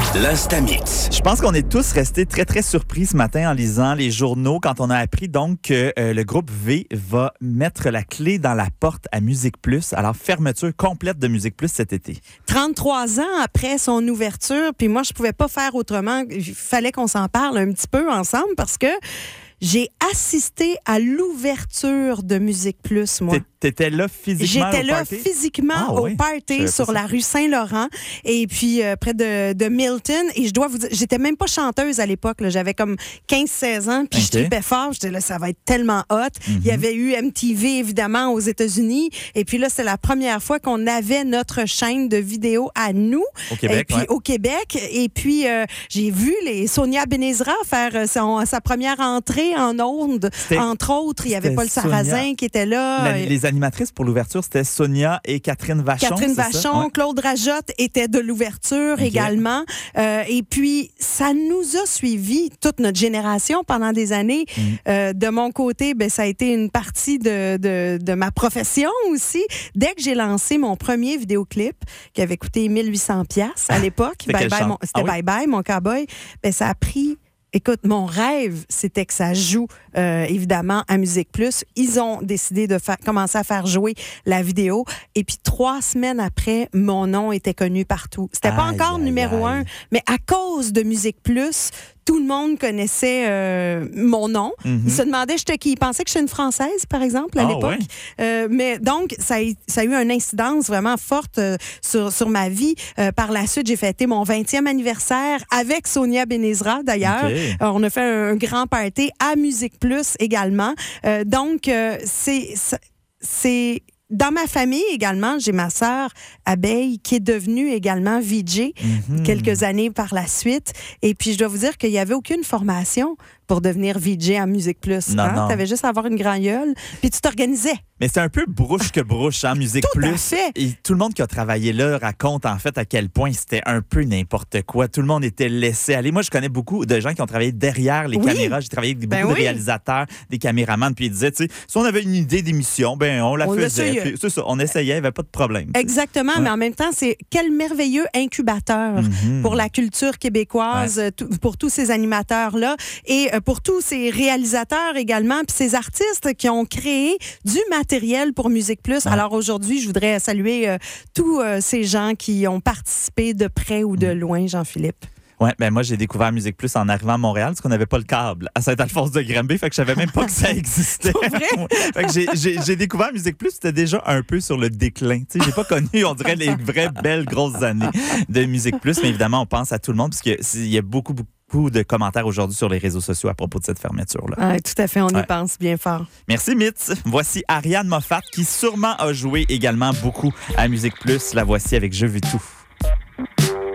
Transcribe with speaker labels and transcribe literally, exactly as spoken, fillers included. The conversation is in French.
Speaker 1: L'Instamix.
Speaker 2: Je pense qu'on est tous restés très, très surpris ce matin en lisant les journaux quand on a appris donc que euh, le groupe V va mettre la clé dans la porte à Musique Plus. Alors, fermeture complète de Musique Plus cet été.
Speaker 3: trente-trois ans après son ouverture, puis moi, je pouvais pas faire autrement. Il fallait qu'on s'en parle un petit peu ensemble parce que j'ai assisté à l'ouverture de Musique Plus, moi.
Speaker 2: T'étais là physiquement
Speaker 3: J'étais
Speaker 2: au
Speaker 3: là
Speaker 2: party?
Speaker 3: physiquement
Speaker 2: Ah,
Speaker 3: au
Speaker 2: oui.
Speaker 3: party sur la rue Saint-Laurent et puis euh, près de, de Milton. Et je dois vous dire, j'étais même pas chanteuse à l'époque. Là. J'avais comme quinze seize ans, puis
Speaker 2: okay.
Speaker 3: je tripais fort. J'étais là, ça va être tellement hot. Mm-hmm. Il y avait eu M T V, évidemment, aux États-Unis. Et puis là, c'est la première fois qu'on avait notre chaîne de vidéo à nous.
Speaker 2: Au Québec,
Speaker 3: et puis
Speaker 2: ouais.
Speaker 3: au Québec. Et puis, euh, j'ai vu les Sonia Benezra faire son, sa première entrée en ondes. Entre autres, il y avait Paul Sarrazin Sonia. Qui était là.
Speaker 2: La, les animatrices pour l'ouverture, c'était Sonia et Catherine Vachon.
Speaker 3: Catherine
Speaker 2: c'est
Speaker 3: Vachon,
Speaker 2: ça? Ouais.
Speaker 3: Claude Rajotte était de l'ouverture okay. également. Euh, et puis, ça nous a suivis, toute notre génération, pendant des années. Mm. Euh, de mon côté, ben, ça a été une partie de, de, de ma profession aussi. Dès que j'ai lancé mon premier vidéoclip, qui avait coûté mille huit cents dollars à l'époque, bye bye, mon, c'était ah, oui? Bye Bye, mon cowboy, ben, ça a pris... Écoute, mon rêve, c'était que ça joue, euh, évidemment, à Musique Plus. Ils ont décidé de fa- commencer à faire jouer la vidéo. Et puis, trois semaines après, mon nom était connu partout. C'était aïe, pas encore aïe, numéro aïe. un, mais à cause de Musique Plus, tout le monde connaissait euh, mon nom. Mm-hmm. Ils se demandaient j'étais qui. Ils pensaient que j'étais une Française, par exemple, à oh, l'époque. Ouais. Euh, mais donc, ça a, ça a eu une incidence vraiment forte euh, sur, sur ma vie. Euh, par la suite, j'ai fêté mon vingtième anniversaire avec Sonia Benezra, d'ailleurs. Okay. Alors, on a fait un, un grand party à Musique Plus également. Euh, donc, euh, c'est... c'est Dans ma famille également, j'ai ma sœur Abeille qui est devenue également V J mm-hmm. quelques années par la suite. Et puis, je dois vous dire qu'il n'y avait aucune formation pour devenir V J à Musique Plus. Tu hein? avais juste à avoir une grande gueule, puis tu t'organisais.
Speaker 2: Mais c'est un peu brouche que brouche, hein, Musique
Speaker 3: tout
Speaker 2: Plus.
Speaker 3: À fait.
Speaker 2: Et tout le monde qui a travaillé là raconte en fait à quel point c'était un peu n'importe quoi. Tout le monde était laissé aller. Moi, je connais beaucoup de gens qui ont travaillé derrière les oui. caméras. J'ai travaillé avec beaucoup ben de oui. réalisateurs, des caméramans, puis ils disaient, tu sais, si on avait une idée d'émission, ben on la on faisait. Puis, c'est ça, on essayait, il n'y avait pas de problème.
Speaker 3: Exactement, ouais. mais en même temps, c'est quel merveilleux incubateur mm-hmm. pour la culture québécoise, ouais. t- pour tous ces animateurs-là et pour tous ces réalisateurs également, puis ces artistes qui ont créé du matériel pour Musique Plus. Ouais. Alors aujourd'hui, je voudrais saluer euh, tous euh, ces gens qui ont participé de près ou de loin, Jean-Philippe.
Speaker 2: Oui, ben moi, j'ai découvert Musique Plus en arrivant à Montréal parce qu'on n'avait pas le câble à Saint-Alphonse-de-Granby, fait que je savais même pas que ça existait.
Speaker 3: C'est vrai?
Speaker 2: Fait que j'ai, j'ai, j'ai découvert Musique Plus, c'était déjà un peu sur le déclin. Tu sais, j'ai pas connu, on dirait, les vraies belles grosses années de Musique Plus, mais évidemment, on pense à tout le monde parce qu'il y a beaucoup, beaucoup de commentaires aujourd'hui sur les réseaux sociaux à propos de cette fermeture-là.
Speaker 3: Ah, tout à fait, on
Speaker 2: ouais.
Speaker 3: y pense bien fort.
Speaker 2: Merci, Mitz. Voici Ariane Moffat qui sûrement a joué également beaucoup à Musique Plus. La voici avec Je veux tout.